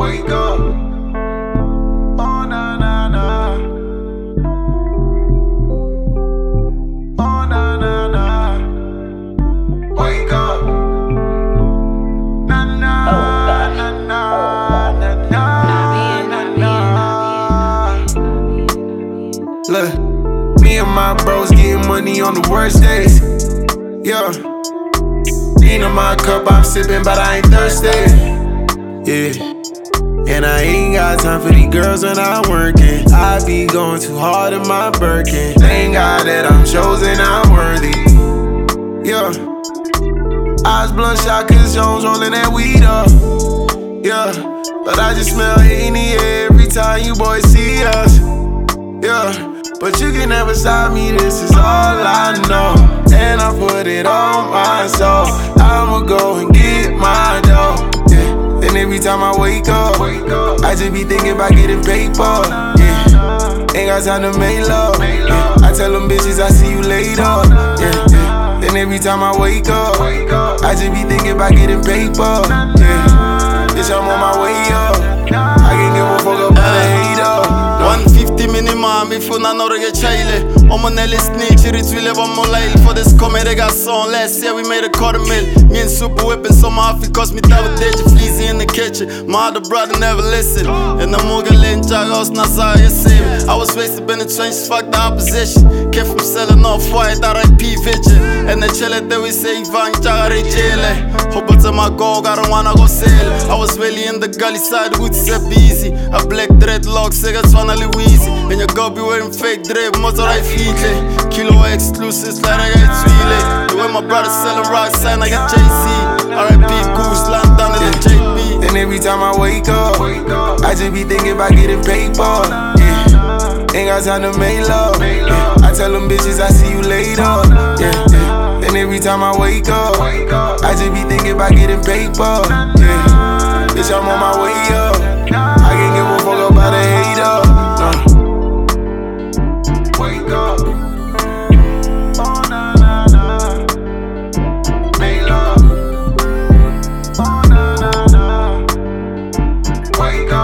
wake up. Oh, na, na, na. Oh, na, na, na. Wake up. Na, na, na, na, na, na, na. Look, me and my bros getting money on the worst days. Yeah. Lean on my cup, I'm sipping, but I ain't thirsty. Yeah. And I ain't got time for these girls when I'm working. I be going too hard in my Birkin. Thank God that I'm chosen, I'm worthy. Yeah. Eyes bloodshot cause Jones rolling that weed up. Yeah. But I just smell it in the air every time you boys see us. Yeah. But you can never stop me, this is all I know. And I put it on my soul. I'ma go and get my dough. Yeah. And every time I wake up, I just be thinking about getting paper. Yeah. Ain't got time to make love. Yeah. I tell them bitches I see you later. Yeah. And every time I wake up, I just be thinking about getting paper. Yeah. Bitch, I'm on my way up. I can't give a fuck about a hater. 150 minimum ifrån Norge Chile. Om man är snitch, det vill vara molay. For this kommer det garçon. Last year we made a quarter mil. Me and super whipping so my outfit cost me double digit. Fleezy in the kitchen, my other brother never listened. And the moga lynch, I was not sorry you see me. I was wasted in the trenches, fuck the opposition. Kept from selling off white, RIP vision. And the chiller that we say, Van Jari Jele. Hope to my goal, I don't wanna go sail. I was really in the gully side, would step easy. A black dreadlock, cigarettes on a Louise. And your girl be wearing fake dread, motor I feel it. Kilo exclusives, like I got Twile. The way my brother selling rock sign, I got JC. RIP Goose, London, and JB. And every time I wake up, I just be thinking about getting paper. Yeah. Ain't got time to make love. Yeah. I tell them bitches I see you later. Yeah. And every time I wake up, I just be thinking about getting paper. Yeah. Bitch, I'm on my way up. I can't give a fuck about a hater. Wake up. Oh, na, na, na. Make love. Oh, na, na, na. Wake up.